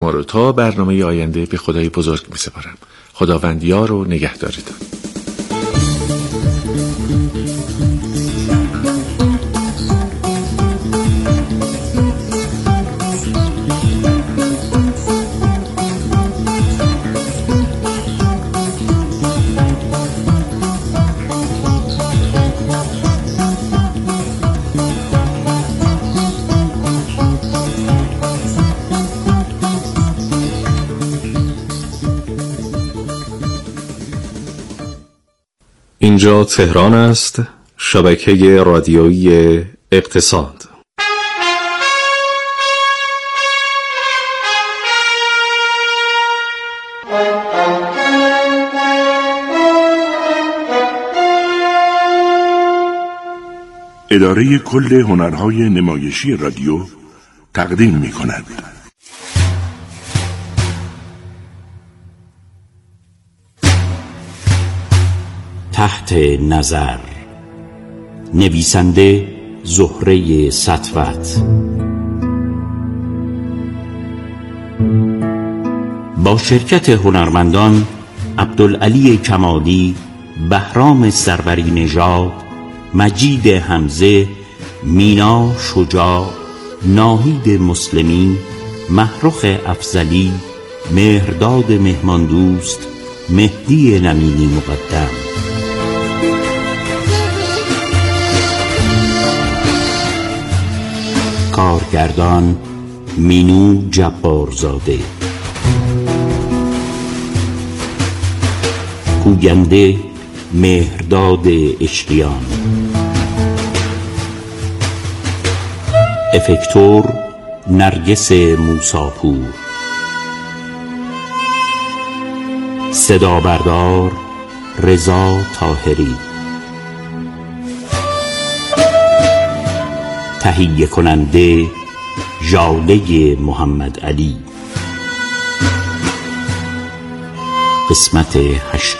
ما رو تا برنامه آینده به خدای بزرگ می سپارم. خداوند یار و نگهدارتان. اینجا تهران است، شبکه رادیویی اقتصاد. اداره کل هنرهای نمایشی رادیو تقدیم می‌کند. تحت نظر، نویسنده زهره سطوت، با شرکت هنرمندان عبدالعلی کمالی، بهرام سروری نژاد، مجید حمزه، مینا شجاع، ناهید مسلمی، محروخ افضلی، مهرداد مهماندوست، مهدی نمینی مقدم. کارگردان مینو جبارزاده، گوینده مهرداد اشریان، افکتور نرگس موساپور، صدا بردار رضا طاهری، تهیه کننده ژاله محمد علی. قسمت 8.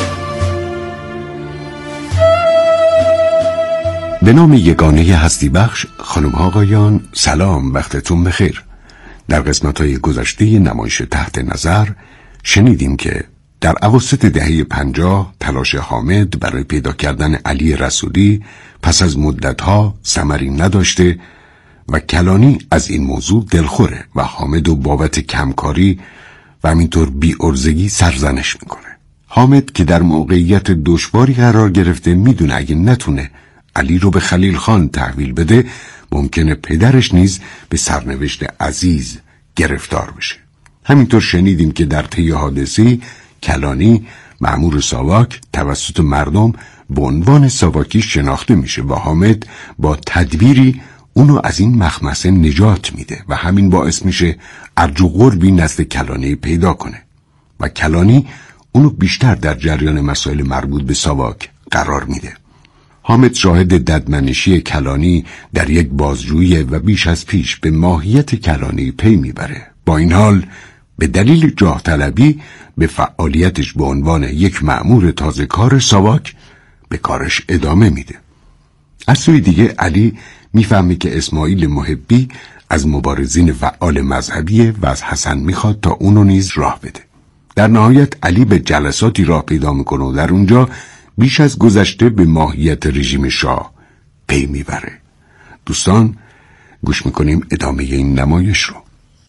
به نام یگانه هستی بخش. خانم ها آقایان، سلام، وقتتون بخیر. در قسمت‌های گذشته نمایش تحت نظر شنیدیم که در اواسط دهه 50 تلاش حامد برای پیدا کردن علی رسولی پس از مدتها ثمری نداشته و کلانی از این موضوع دلخوره و حامد و بابت کمکاری و همینطور بی‌عرضگی سرزنش میکنه. حامد که در موقعیت دشواری قرار گرفته میدونه اگه نتونه علی رو به خلیل خان تحویل بده ممکنه پدرش نیز به سرنوشت عزیز گرفتار بشه. همینطور شنیدیم که در طی حادثه کلانی مأمور ساواک توسط مردم به عنوان ساواکی شناخته میشه و حامد با تدبیری اونو از این مخمسه نجات میده و همین باعث میشه ارج و قربی نزد کلانی پیدا کنه و کلانی اونو بیشتر در جریان مسائل مربوط به ساواک قرار میده. حامد شاهد ددمنشی کلانی در یک بازجویی و بیش از پیش به ماهیت کلانی پی میبره. با این حال به دلیل جاه طلبی به فعالیتش به عنوان یک مأمور تازه کار ساواک به کارش ادامه میده. از سوی دیگه علی میفهمه که اسماعیل محبی از مبارزین فعال مذهبیه و از حسن میخواد تا اونو نیز راه بده. در نهایت علی به جلساتی راه پیدا میکنه و در اونجا بیش از گذشته به ماهیت رژیم شاه پی میبره. دوستان گوش میکنیم ادامه این نمایش رو.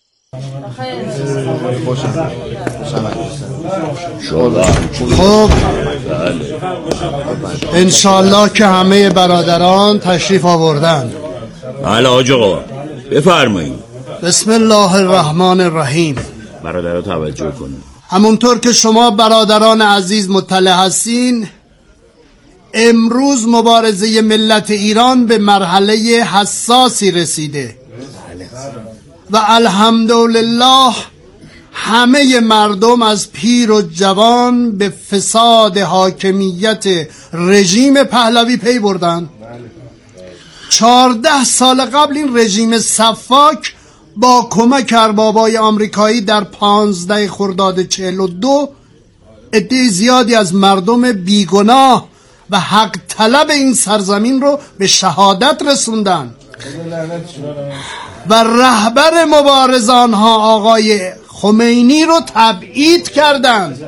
خب انشالله که همه برادران تشریف آوردن. بله حاج آقا بفرمایید. بسم الله الرحمن الرحیم. برادرها توجه کنید. همونطور که شما برادران عزیز مطلع هستین، امروز مبارزه ملت ایران به مرحله حساسی رسیده و الحمدلله همه مردم از پیر و جوان به فساد حاکمیت رژیم پهلوی پی بردن. 14 سال قبل این رژیم صفاک با کمک اربابای آمریکایی در 15 خرداد 42 عده زیادی از مردم بیگناه و حق طلب این سرزمین رو به شهادت رسوندن. و رهبر مبارزان ها آقای خمینی رو تبعید کردند.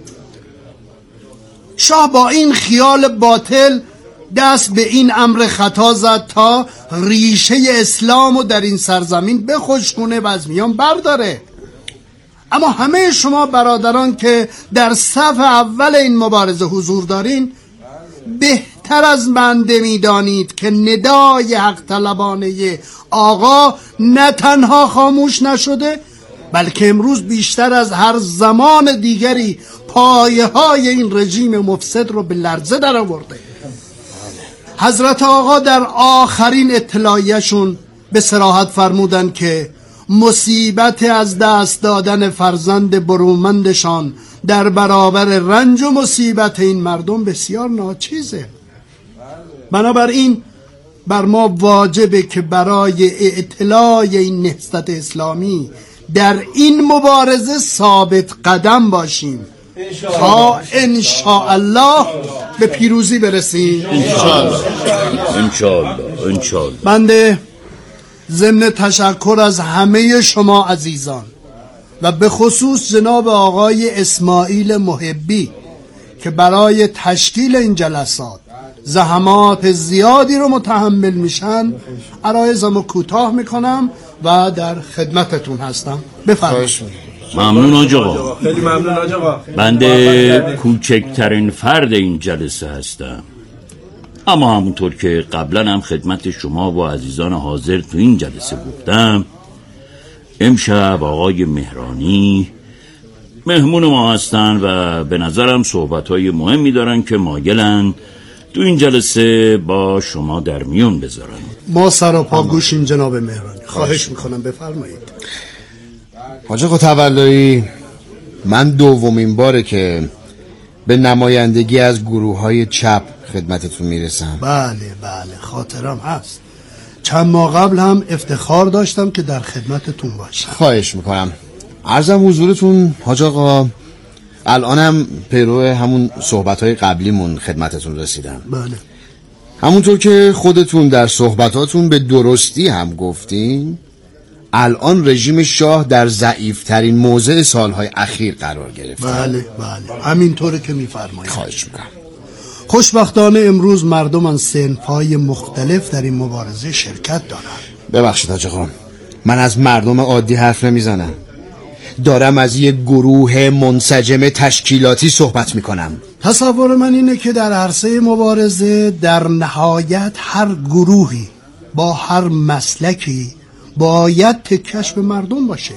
شاه با این خیال باطل دست به این امر خطا زد تا ریشه اسلام رو در این سرزمین بخشکونه و از میان برداره. اما همه شما برادران که در صف اول این مبارزه حضور دارین بهتر از بنده میدانید که ندای حق طلبانه آقا نه تنها خاموش نشده، بلکه امروز بیشتر از هر زمان دیگری پایه های این رژیم مفسد رو به لرزه در آورده. حضرت آقا در آخرین اطلاعیه‌شون به صراحت فرمودن که مصیبت از دست دادن فرزند برومندشان در برابر رنج و مصیبت این مردم بسیار ناچیزه. بنابراین بر ما واجبه که برای اطلاع این نهضت اسلامی در این مبارزه ثابت قدم باشیم تا انشاءالله به پیروزی برسیم. انشاءالله. بنده ضمن تشکر از همه شما عزیزان و به خصوص جناب آقای اسماعیل محبی که برای تشکیل این جلسات زحمات زیادی رو متحمل میشن عرایزمو کوتاه میکنم و در خدمتتون هستم. بفرمایید. ممنون آقا. خیلی ممنون آقا. بنده کوچکترین فرد این جلسه هستم، اما همونطور که قبلا هم خدمت شما و عزیزان حاضر تو این جلسه گفتم، امشب آقای مهرانی مهمون ما هستن و به نظرم صحبت‌های مهمی دارن که مایلن تو این جلسه با شما در میون بذارن. ما سر و پا گوشیم جناب مهرانی. خواهش میکنم بفرمایید. حاج آقا تولایی، من دومین باره که به نمایندگی از گروه‌های چپ خدمتتون میرسم. بله خاطرم هست. چند ماه قبل هم افتخار داشتم که در خدمتتون باشم. خواهش میکنم. عرضم حضورتون حاج آقا، الانم پیرو همون صحبت‌های قبلیمون خدمتتون رسیدم. بله. همونطور که خودتون در صحبتاتون به درستی هم گفتین، الان رژیم شاه در ضعیف‌ترین موضع سالهای اخیر قرار گرفته. بله همینطوره که میفرمایید. خواهش میکنم. خوشبختانه امروز مردم از صنف‌های مختلف در این مبارزه شرکت دارن. ببخشید حاج آقا، من از مردم عادی حرف نمیزنم، دارم از یک گروه منسجم تشکیلاتی صحبت میکنم. تصور من اینه که در عرصه مبارزه در نهایت هر گروهی با هر مسلکی باید تکش به مردم باشه.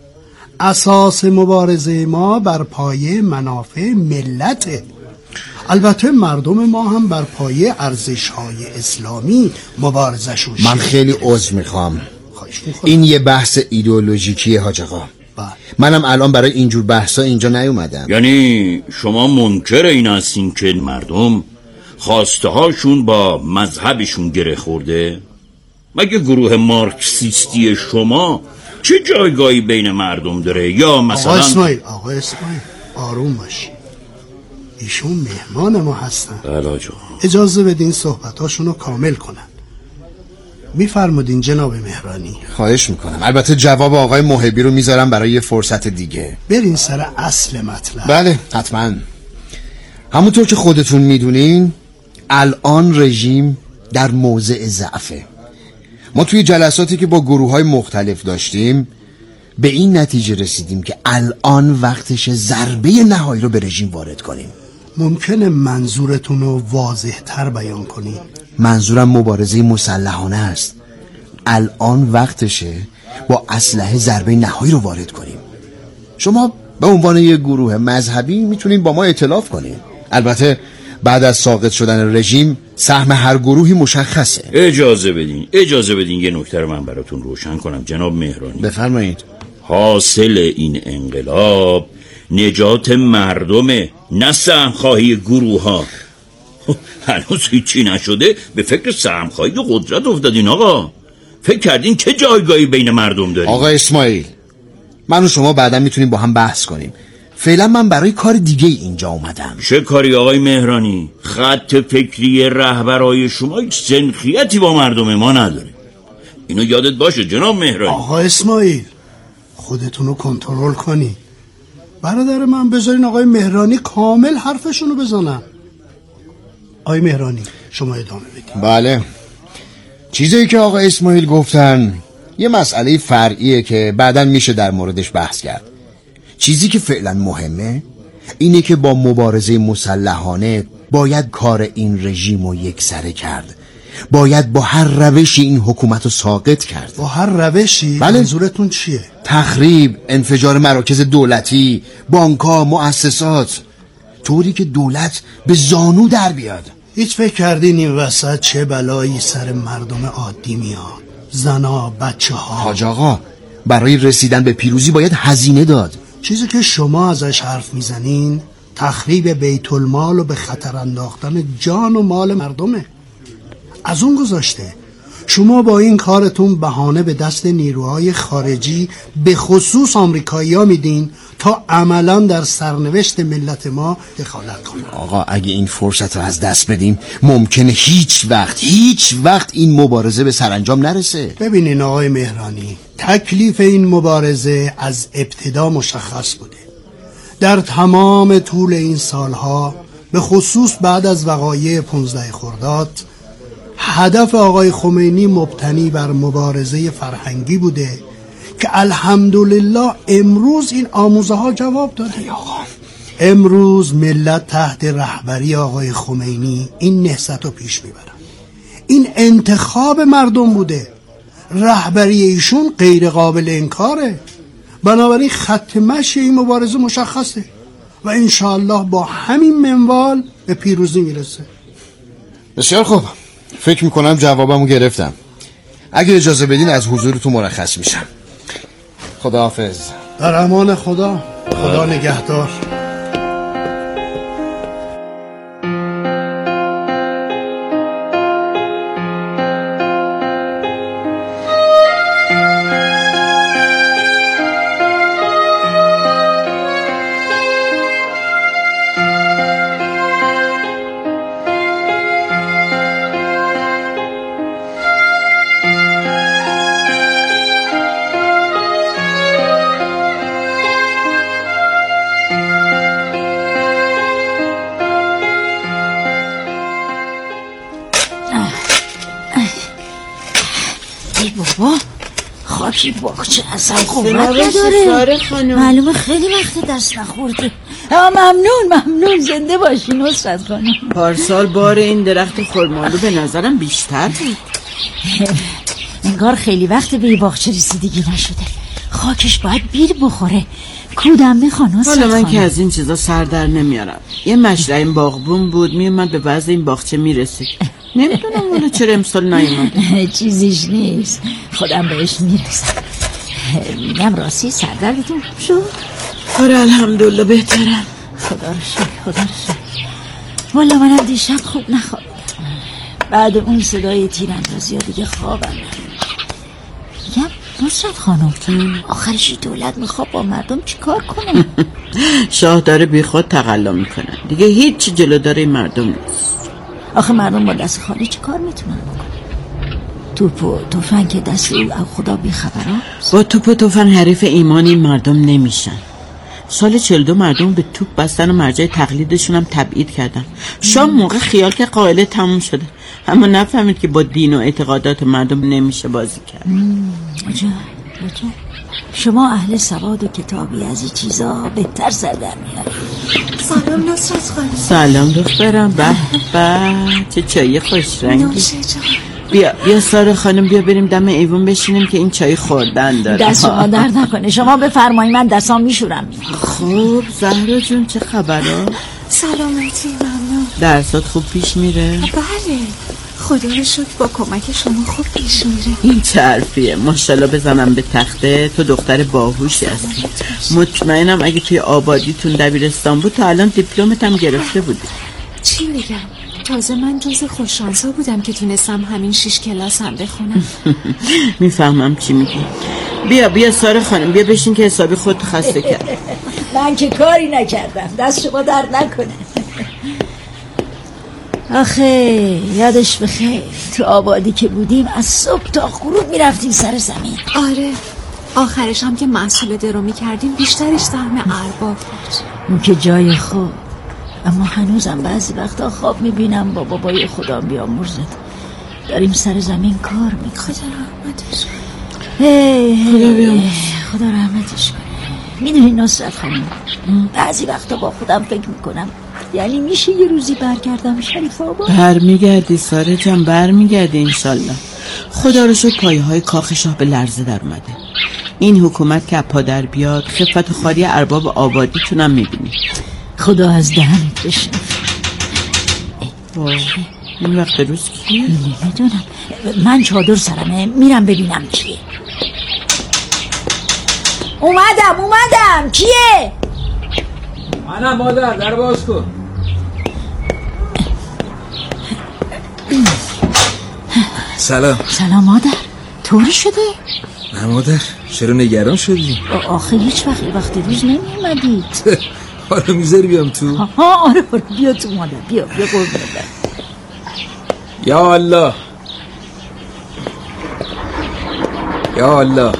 اساس مبارزه ما بر پایه منافع ملته. البته مردم ما هم بر پایه ارزش‌های اسلامی مبارزه‌شون شد. من خیلی عذر میخوام، این یه بحث ایدئولوژیکیه حاج آقا. منم الان برای اینجور بحثا اینجا نیومدم. یعنی شما منکر این هستین که مردم خواسته هاشون با مذهبشون گره خورده؟ مگه گروه مارکسیستی شما چه جایگاهی بین مردم داره؟ یا مثلا آقا اسماعیل آروم باشی، ایشون مهمان ما هستن. اجازه بدین صحبتاشونو کامل کنن. میفرمودین جناب مهرانی. خواهش میکنم. البته جواب آقای محبی رو میذارم برای یه فرصت دیگه. برین سر اصل مطلب. بله حتما. همونطور که خودتون میدونین الان رژیم در موضع ضعفه. ما توی جلساتی که با گروه‌های مختلف داشتیم به این نتیجه رسیدیم که الان وقتش ضربه نهایی رو به رژیم وارد کنیم. ممکنه منظورتون رو واضح تر بیان کنید؟ منظورم مبارزه مسلحانه است. الان وقتشه با اسلحه ضربه نهایی رو وارد کنیم. شما به عنوان یک گروه مذهبی میتونید با ما ائتلاف کنید. البته بعد از ساقط شدن رژیم سهم هر گروهی مشخصه. اجازه بدین یه نکته رو من براتون روشن کنم جناب مهرانی. بفرمایید. حاصل این انقلاب نجات مردمه، نه سهمخواهی گروه ها. هنوز هیچی نشده به فکر سهمخواهی و قدرت افتادین آقا. فکر کردین که جایگاهی بین مردم داریم؟ آقا اسماعیل، من و شما بعدا میتونیم با هم بحث کنیم. فعلا من برای کار دیگه اینجا اومدم. چه کاری آقای مهرانی؟ خط فکری رهبرای شما هیچ سنخیتی با مردم ما نداره. اینو یادت باشه جناب مهرانی. آقا اسماعیل خودتونو کنترل کنی. برادر من بذارین آقای مهرانی کامل حرفشونو بزنن. آقای مهرانی شما ادامه بدید. بله، چیزی که آقا اسماعیل گفتن یه مسئله فرعیه که بعداً میشه در موردش بحث کرد. چیزی که فعلا مهمه اینه که با مبارزه مسلحانه باید کار این رژیم رو یکسره کرد. باید با هر روشی این حکومت رو ساقط کرد. با هر روشی؟ بله. منظورتون چیه؟ تخریب، انفجار مراکز دولتی، بانک‌ها، مؤسسات، طوری که دولت به زانو در بیاد. هیچ فکر کردین این وسط چه بلایی سر مردم عادی میاد؟ زنا، بچه ها. حاج آقا برای رسیدن به پیروزی باید هزینه داد. چیزی که شما ازش حرف میزنین تخریب بیت المال و به خطر انداختن جان و مال مردمه. از اون گذاشته شما با این کارتون بهانه به دست نیروهای خارجی به خصوص آمریکایی‌ها میدین تا عملا در سرنوشت ملت ما دخالت کنن. آقا اگه این فرصت رو از دست بدیم ممکنه هیچ وقت این مبارزه به سرانجام نرسه. ببینین آقای مهرانی، تکلیف این مبارزه از ابتدا مشخص بوده. در تمام طول این سالها به خصوص بعد از وقایع 15 خرداد هدف آقای خمینی مبتنی بر مبارزه فرهنگی بوده که الحمدلله امروز این آموزه ها جواب داده. امروز ملت تحت رهبری آقای خمینی این نهضت رو پیش میبرن. این انتخاب مردم بوده، رهبری ایشون غیر قابل انکاره. بنابراین خط مشی این مبارزه مشخصه و انشاءالله با همین منوال به پیروزی میرسه. بسیار خوب، فکر میکنم جوابمو گرفتم. اگه اجازه بدین از حضورتون مرخص میشم. خداحافظ. در امان خدا. خدا نگهدار. خاکی باغچه اصلا قوت نداره. معلومه خیلی وقت دست نخورده. ممنون زنده باشی نصرت خانم. پارسال بار این درخت خرمالو به نظرم بیشتر بود. انگار خیلی وقت به این باغچه رسیدگی نشده. خاکش باید بیر بخوره. کودم میخوان نصرت خانم. حالا من که از این چیزا سر در نمیارم. یه مشرع این باغبون بود میومد به وضع این باغچه میرسید. نمیدونم والا چرا امسال نیومده. چیزیش نیست، خودم بهش میرسم. میگم راستی سردردتون شد؟ آره الحمدلله بهترم. خدا رو شکر. والا منم دیشب خوب نخوابیدم. بعد اون صدای تیراندازی ها دیگه خوابم میگم نصرت خانم آخرش دولت میخواد با مردم چی کار کنه؟ شاه داره بی خود تقلا میکنه دیگه، هیچ جلودار این مردم نیست. آخه مردم با دست خالی چی کار میتونن بکنن؟ توپ و تفنگ دست او خدا بی خبران. با توپ و تفنگ حریف ایمان این مردم نمیشن. سال 42 مردم به توپ بستن و مرجع تقلیدشون هم تبعید کردن. شام موقع خیال که قائله تموم شده، اما نفهمید که با دین و اعتقادات مردم نمیشه بازی کرد. عجب. شما اهل سواد و کتابی از این چیزا بهتر سر در میارید. سلام نصرت خانم. سلام دخترم. به چه چای خوش رنگی. بیا سارا خانم بیا بریم دم ایوون بشینیم که این چای خوردن داره. دست شما درد نکنه، شما بفرمایید من دستام میشورم. خوب زهرا جون چه خبرها؟ سلامتی ممنون. درسات خوب پیش میره؟ بله خدا رو شکر با کمک شما خوب پیش میره. این چه حرفیه؟ ماشاءالله بزنم به تخته، تو دختر باهوشی هستی. مطمئنم اگه توی آبادیتون دبیرستان بود تا الان دیپلمت هم گرفته بودی. چی بگم؟ تازه من جز خوششانسا بودم که تونستم همین 6 کلاس هم بخونم. میفهمم چی میگی. بیا سارا خانم بیا بشین که حسابی خود خسته کرد. من که کاری نکردم، دست شما درد نکنه. آخه یادش بخیر تو آبادی که بودیم از صبح تا غروب میرفتیم سر زمین. آره آخرش هم که محصول درو میکردیم بیشترش سهم ارباب بود. اون که جای خوب، اما هنوزم بعضی وقتا خواب میبینم با بابای خدا بیامرزد داریم سر زمین کار میکنیم. خدا رحمتش خدا رحمتش کنه. میدونی نصرت خانم، بعضی وقتا با خودم فکر میکنم یعنی میشه یه روزی برگردم شریف آباد. برمیگردی ساره جان، برمیگردی انشالله. خدا رو شکر پایه های کاخ شاه به لرزه در اومده. این حکومت که پا در بیاد خفت و خاری ارباب آبادیتون هم میبینی. خدا از دهنت بشه. این وقت روز کیه؟ نمیدونم، من چادر سرمه میرم ببینم کیه. اومدم کیه؟ منم مادر، در باز کن. سلام مادر، طوری شده؟ نه مادر، چرا نگران شدی؟ آخه هیچ وقت روز نمیمدید. حالا میذاری بیام تو؟ آره بیا تو مادر، بیا قربونت برم. یا الله یا الله.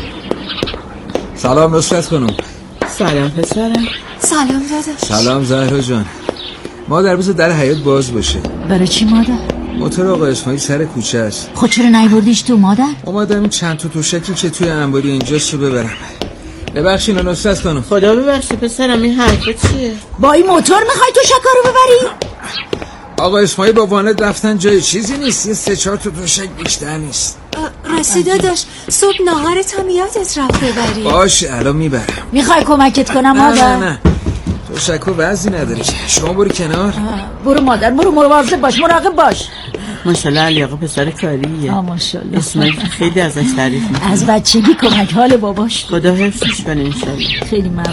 سلام نصرت خانم. سلام پسرم. سلام داداش. سلام زهرا جان. مادر بذار در حیاط باز باشه. برای چی مادر؟ موتور آقا اسماعیل سر کوچه است. خود چرا نیوردیش تو مادر؟ اومدم این چند تا توشکی که توی انباری اینجاست رو ببرم. ببخشید نصرت خانم. خدا ببخشید پسرم، این حرفا چیه؟ با این موتور میخوای توشکا رو ببری؟ آقا اسماعیل با وانت رفتن جای چیزی نیست، یه 3-4 تا توشک بیشتر نیست. راستی داداش صبح ناهارت هم یادت رفت ببری. باشه الان میبرم. میخوای کمکت کنم مادر؟ نه توشکو وزنی نداره که. شما برو کنار. برو مادر، برو مواظب باش، مراقب باش. ماشاءالله علی آقا پسر کاریه. ماشاءالله. اسماعیل خیلی ازش تعریف میکنه. از بچگی کمک حال باباش. خدا حفظش کنه انشالله. خیلی ممنون.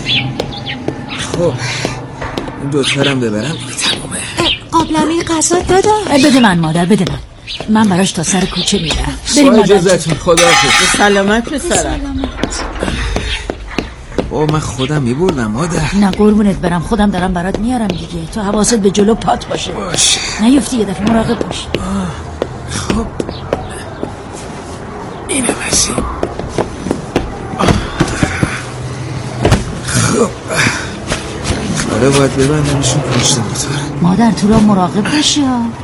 خب این دوتارم ببرم تمومه. قابلمه غذا داداش. بده من مادر، بده من براش تا سر کوچه میرم. بریم مادر. اجازهتون، خداحافظ. سلامت پسرم. من خودم میبردم مادر. نه قربونت برم، خودم دارم برات میارم دیگه. تو حواست به جلو پات باشه. نیفتی، یه دفعه مراقب باش. خب اینم از این. خب حالا باید ببندمشون پشت موتور. مادر تو را مراقب باشی.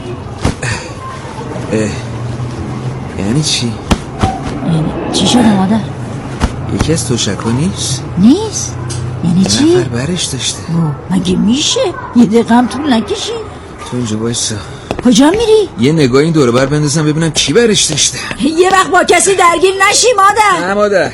یعنی چی؟ چی شده مادر؟ یکی از توشکا نیست؟ نیست؟ یعنی چی؟ نفر برش داشته. مگه میشه؟ یه دقیقه هم طول نکشی؟ تو اینجا بایستا. کجا میری؟ یه نگاه این دور بر بندازم ببینم کی برش داشته. یه وقت با کسی درگیر نشی مادر. نه مادر.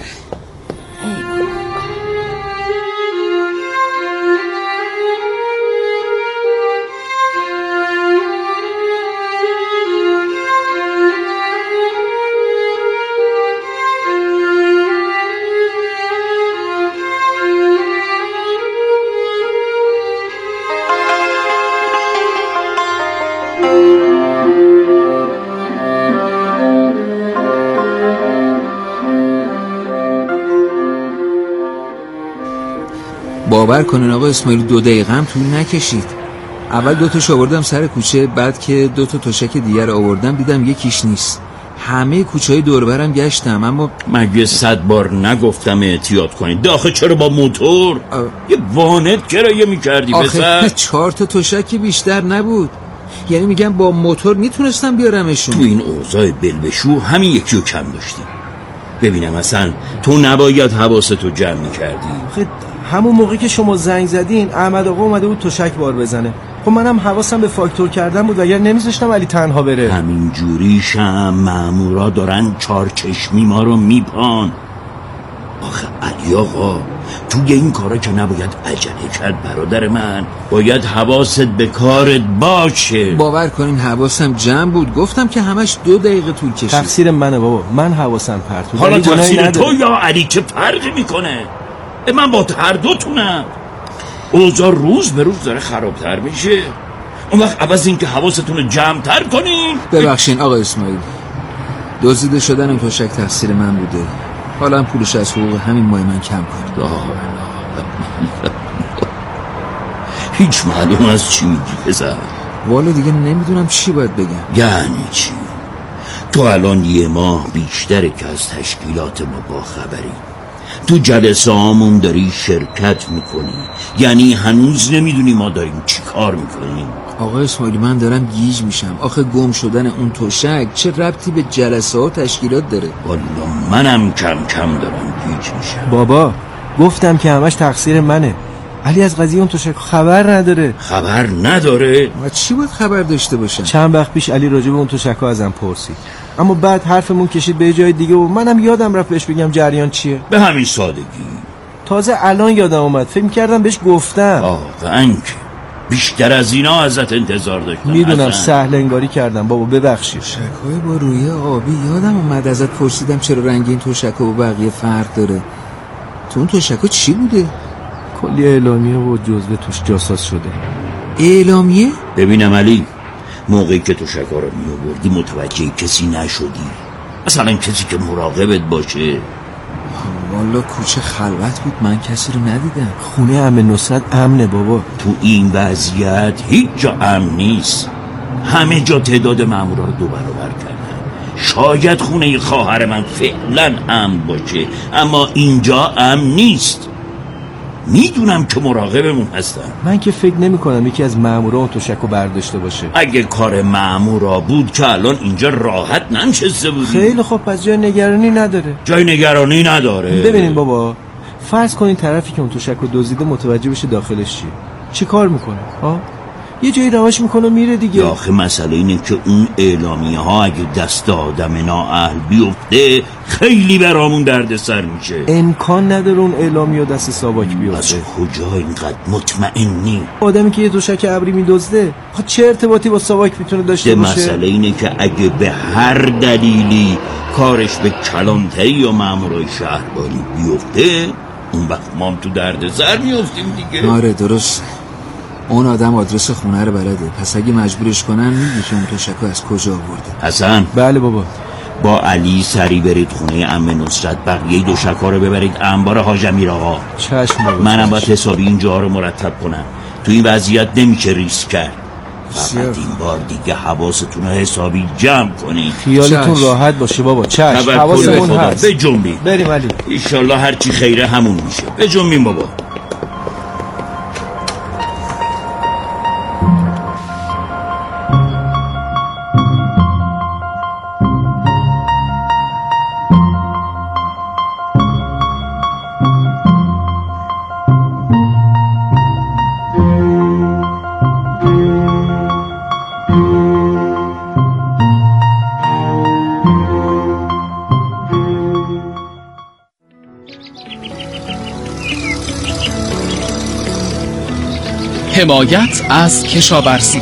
باور کنین آقا اسماعیل 2 دقیقه هم طول نکشید. اول 2 تاش آوردم سر کوچه، بعد که 2 تا توشک دیگر آوردم دیدم یکیش نیست. همه کوچه‌های دور برم گشتم اما مگه 100 بار نگفتم احتیاط کنید؟ داخل چرا با موتور؟ یه وانت کرایه میکردی پسر؟ آخه 4 تا توشک بیشتر نبود. یعنی میگم با موتور میتونستم بیارمشون. تو این اوضاع بلبشو همین یکیو کم داشتی. ببینم اصلا تو نباید حواستو جمع میکردی. همون موقعی که شما زنگ زدین احمد آقا اومده بود تشک بار بزنه. خب منم حواسم به فاکتور کردن بود، اگر نمیذاشتم علی تنها بره. همین جوریشم مامورا دارن 4 چشمی ما رو میپان. آخه علی آقا توی این کارا که نباید عجله کرد برادر من. باید حواست به کارت باشه. باور کنین حواسم جمع بود. گفتم که همش 2 دقیقه طول کشید. تقصیر منه بابا، من حواسم پرت بود. حالا تقصیر تو یا علی چه فرقی میکنه؟ من با هر دوتونم. اوضاع روز به روز داره خرابتر میشه. اون وقت عوض این که حواستون رو جمع‌تر کنین. ببخشین آقا اسماعیل، دزدیده شدن این توشک تقصیر من بوده. حالا هم پولش از حقوق همین ماه من کم کنید. هیچ معلوم از چی میگی پسر؟ والا دیگه نمیدونم چی باید بگم. یعنی چی؟ تو الان یه ماه بیشتره که از تشکیلات ما با خبری، تو جلسه هامون داری شرکت میکنی، یعنی هنوز نمیدونی ما داریم چی کار میکنیم. آقای اسماعیلی من دارم گیج میشم. آخه گم شدن اون تشک چه ربطی به جلسه ها و تشکیلات داره؟ والا منم کم کم دارم گیج میشم. بابا گفتم که همش تقصیر منه. علی از قضیه اون تشک خبر نداره. خبر نداره؟ و چی باید خبر داشته باشم؟ چند وقت پیش علی راجع به اون تشک ها ازم پرسید، اما بعد حرفمون کشید به جای دیگه و منم یادم رفت بهش بگم جریان چیه. به همین سادگی. تازه الان یادم اومد، فکر کردم بهش گفتم. واقعاً که بیشتر از اینا ازت انتظار داشتم. میدونم سهل انگاری کردم بابا، ببخشید. تشک‌های با روی آبی یادم اومد ازت پرسیدم چرا رنگ این تشک‌ها و بقیه فرق داره. تو اون تشک‌ها چی بوده؟ کلی اعلامیه و جزوه توش جاساز شده. اعلامیه؟ ببینم علی، موقعی که تشک‌ها رو می‌آوردی متوجه کسی نشدی؟ مثلا کسی که مراقبت باشه؟ والا کوچه خلوت بود، من کسی رو ندیدم. خونه عمه نصرت امنه بابا. تو این وضعیت هیچ جا امن نیست. همه جا تعداد مامورا رو 2 برابر کردن. شاید خونه خواهر من فعلا امن باشه، اما اینجا امن نیست. میدونم که مراقبمون هستن. من که فکر نمی کنم یکی از مامورا اون تشکو برداشته باشه. اگه کار مامورا بود که الان اینجا راحت ننشسته بودی. خیلی خب، پس جای نگرانی نداره. جای نگرانی نداره. ببینین بابا، فرض کنین طرفی که اون تشکو دزدیده متوجه بشه داخلش چیه، چی کار میکنه؟ یه جایی رهاش میکنه میره دیگه. آخه مسئله اینه که اون اعلامیه ها اگه دست آدم نااهل بیفته خیلی برامون دردسر میشه. امکان نداره اون اعلامیه دست ساواک بیفته. از کجا اینقدر مطمئنی؟ آدمی که یه تشک ابری میدزده چه ارتباطی با ساواک میتونه داشته باشه؟ مسئله اینه که اگه به هر دلیلی کارش به کلانتری یا مامورای شهربانی بیفته، اون وقت ما هم تو دردسر میافتیم دیگه. آره درست. اون آدم آدرس خونه رو بلده، پس اگه مجبورش کنن میگی که اون تشکو از کجا آورده. حسن. بله بابا. با علی سری برید خونه عمه نصرت، بقیه دوشکا رو ببرید انبار حاج امیر آقا. چشم بابا. منم باید حسابی اینجا رو مرتب کنم. تو این وضعیت نمیشه ریسک کرد. فقط این بار دیگه حواستون رو حسابی جمع کنید. خیالتون راحت باشه بابا. چشم حواسمون هست. بجنبید. بریم علی. انشالله هرچی خیره همون میشه. بجنبیم بابا. حمایت از کشاورزی.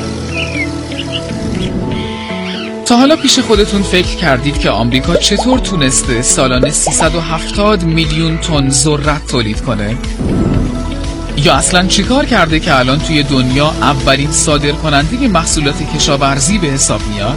تا حالا پیش خودتون فکر کردید که آمریکا چطور تونسته سالانه 370 میلیون تن ذرت تولید کنه؟ یا اصلا چیکار کرده که الان توی دنیا اولین صادرکننده محصولات کشاورزی به حساب میاد؟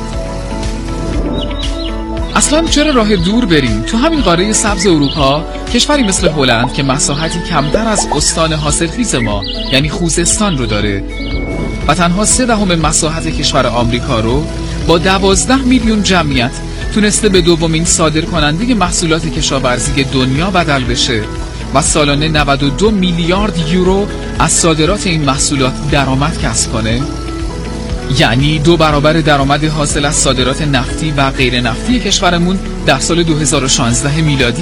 اصلا چرا راه دور بریم؟ تو همین قاره سبز اروپا کشوری مثل هلند که مساحتی کمتر از استان حاصلخیز ما یعنی خوزستان رو داره و تنها 3/10 مساحت کشور آمریکا رو با 12 میلیون جمعیت تونسته به دومین صادرکننده محصولات کشاورزی دنیا بدل بشه و سالانه 92 میلیارد یورو از صادرات این محصولات درآمد کسب کنه. یعنی 2 برابر درآمد حاصل از صادرات نفتی و غیر نفتی کشورمون در سال 2016 میلادی.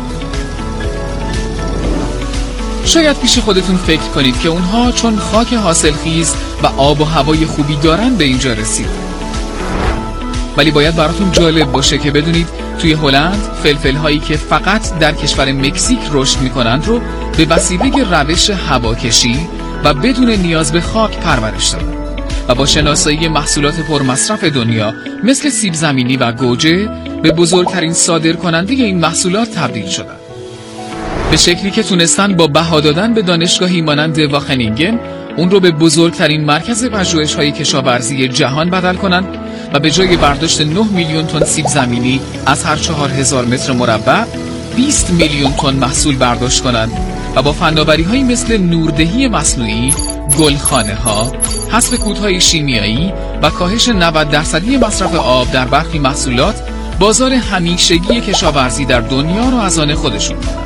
شاید پیش خودتون فکر کنید که اونها چون خاک حاصلخیز و آب و هوای خوبی دارن به اینجا رسید. ولی باید براتون جالب باشه که بدونید توی هلند فلفل هایی که فقط در کشور مکزیک رشد میکنند رو به وسیله روش هواکشی و بدون نیاز به خاک پرورش دادن و با شناسایی محصولات پرمصرف دنیا مثل سیب زمینی و گوجه به بزرگترین صادرکننده این محصولات تبدیل شدند. به شکلی که تونستن با بها دادن به دانشگاهی مانند واخنینگن اون رو به بزرگترین مرکز پژوهش‌های کشاورزی جهان بدل کنن و به جای برداشت 9 میلیون تن سیب زمینی از هر 4000 متر مربع 20 میلیون تن محصول برداشت کنن و با فناوری‌هایی مثل نوردهی مصنوعی گلخانه ها، حذف کودهای شیمیایی و کاهش 90% مصرف آب در برخی محصولات بازار همیشگی کشاورزی در دنیا را از آن خودشون دارند.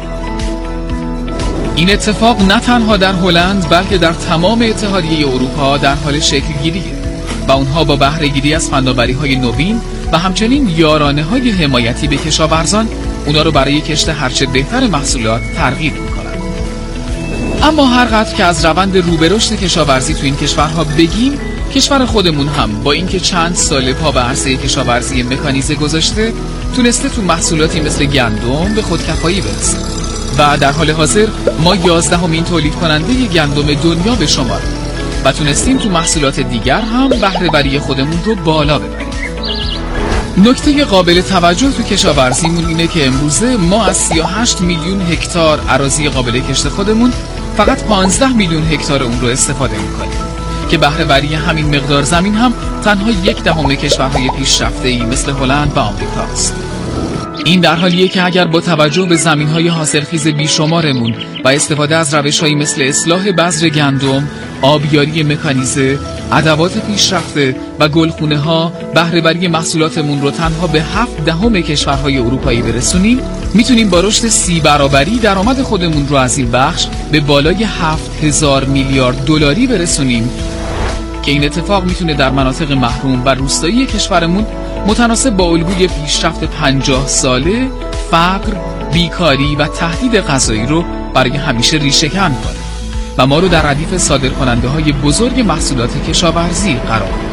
این اتفاق نه تنها در هلند بلکه در تمام اتحادیه اروپا در حال شکل گیریه و اونها با بهره گیری از فناوری‌های نوین و همچنین یارانه‌های حمایتی به کشاورزان اونا رو برای کشت هرچه بهتر محصولات ترغیب می‌کنند. اما هر قدر که از روند رو به رشد کشاورزی تو این کشورها بگیم، کشور خودمون هم با اینکه چند سال پا به عرصه کشاورزی مکانیزه گذاشته، تونسته تو محصولاتی مثل گندم به خودکفایی برسه و در حال حاضر ما 11مین تولید کننده گندم دنیا به شمار و تونستیم تو محصولات دیگر هم بهره وری خودمون رو بالا ببریم. نکته قابل توجه تو کشاورزیمون اینه که امروزه ما از 38 میلیون هکتار اراضی قابل کشت خودمون فقط 15 میلیون هکتار اون رو استفاده میکنیم که بهره وری همین مقدار زمین هم تنها 1/10 کشورهای پیشرفته‌ای مثل هلند و آمریکاست. این در حالیه که اگر با توجه به زمین‌های حاصلخیز بیشمارمون و استفاده از روش‌هایی مثل اصلاح بذر گندم، آبیاری مکانیزه، ادوات پیشرفته و گلخونه‌ها بهره‌وری محصولاتمون رو تنها به 7/10 کشورهای اروپایی برسونیم، میتونیم با رشد 30 برابری درآمد خودمون رو از این بخش به بالای 7000 میلیارد دلاری برسونیم که این اتفاق میتونه در مناطق محروم و روستایی کشورمون متناسب با الگوی پیشرفت 50 ساله فقر، بیکاری و تهدید غذایی رو برای همیشه ریشه‌کن کنه و ما رو در ردیف صادرکننده های بزرگ محصولات کشاورزی قرار بده.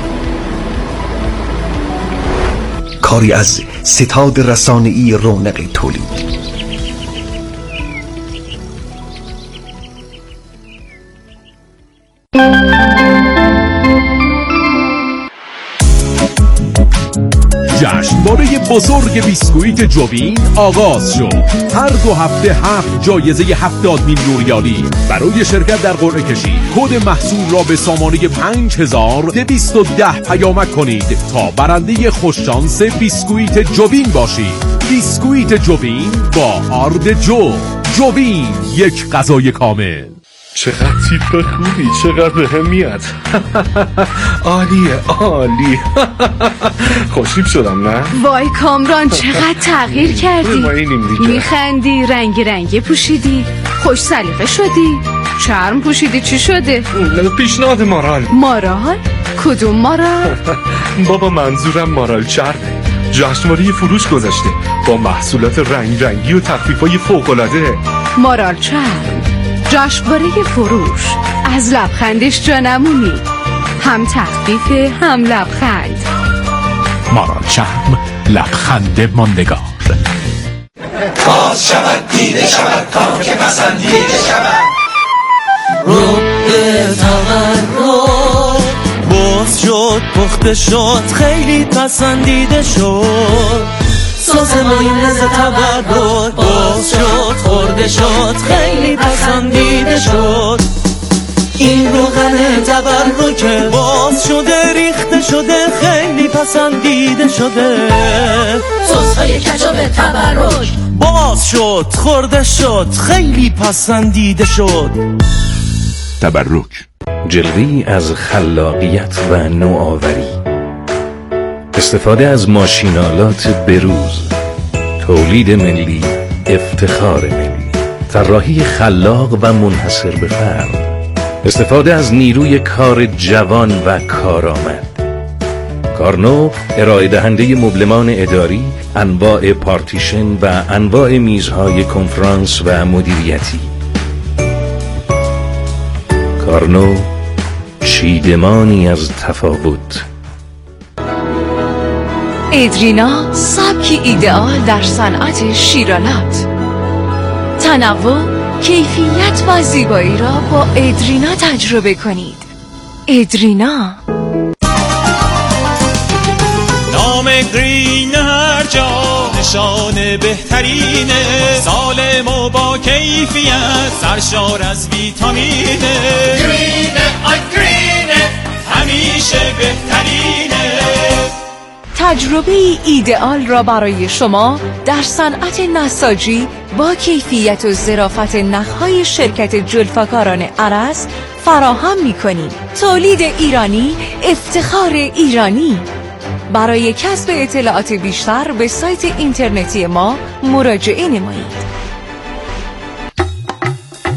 کاری از ستاد رسانه‌ای رونق تولید. جشنواره بزرگ بیسکویت جوین آغاز شد. هر 2 هفته 7 جایزه 70 میلیون ریالی. برای شرکت در قرعه کشی کد محصول را به سامانه 5210 پیامک کنید تا برنده خوششانس بیسکویت جوین باشید. بیسکویت جوین با آرد جوین، یک غذای کامل. چقدر تیپ خوبی، چقدر بهم میاد. عالیه عالی. خوشتیپ شدم نه؟ وای کامران چقدر تغییر کردی. میخندی، رنگی رنگی پوشیدی، خوش سلیقه شدی، چرم پوشیدی، چی شده؟ پیشنهاد مارال. مارال؟ کدوم مارال؟ بابا منظورم مارال چرمه. جشنواره فروش گذاشته با محصولات رنگ رنگی و تخفیفای فوق‌العاده. مارال چرم، جشنواره فروش، از لبخندش جا نمونی، هم تخفیف هم لبخند. مارال چرم، لبخند ماندگار. باز شود دیده شود کام که پسندیده شود. رو به تقرب باز شد، پخته شد، خیلی پسندیده شد. سس مایونز تورد باز شد، خورده شد، خیلی پسندیده شد. این روغن تبرکه باز شده، ریخته شده، خیلی پسندیده شده. سس های کچاپ تبرک باز شد، خورده شد، خیلی پسندیده شد. تبرک، جلوه‌ای از خلاقیت و نوآوری، استفاده از ماشینالات بروز، تولید ملی، افتخار ملی، طراحی خلاق و منحصر به فرد، استفاده از نیروی کار جوان و کارآمد. کارنو ارائه دهنده مبلمان اداری، انواع پارتیشن و انواع میزهای کنفرانس و مدیریتی. کارنو، چیدمانی از تفاوت. ادرینا، سبکی ایدئال در صنعت شیرالات. تنوع، کیفیت و زیبایی را با ادرینا تجربه کنید. ادرینا. نام گرین هر جا نشان بهترینه، سالم و با کیفیت، سرشار از ویتامینه. گرینه آی گرینه، همیشه بهترینه. تجربه ایدئال را برای شما در صنعت نساجی با کیفیت و ظرافت نخهای شرکت جلفکاران ارس فراهم می‌کنیم. تولید ایرانی، افتخار ایرانی. برای کسب اطلاعات بیشتر به سایت اینترنتی ما مراجعه نمایید.